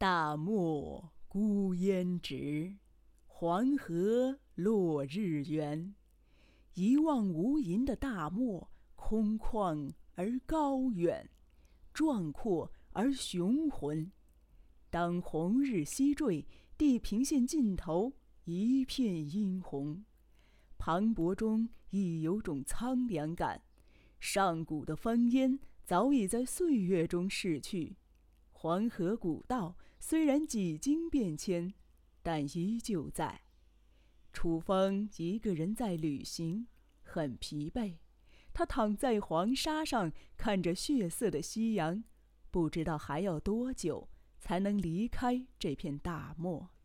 大漠孤烟直，黄河落日圆。一望无垠的大漠，空旷而高远，壮阔而雄浑。当红日西坠，地平线尽头一片殷红，磅礴中亦有种苍凉感。上古的烽烟早已在岁月中逝去，黄河古道虽然几经变迁，但依旧在。楚风一个人在旅行，很疲惫。他躺在黄沙上，看着血色的夕阳，不知道还要多久才能离开这片大漠。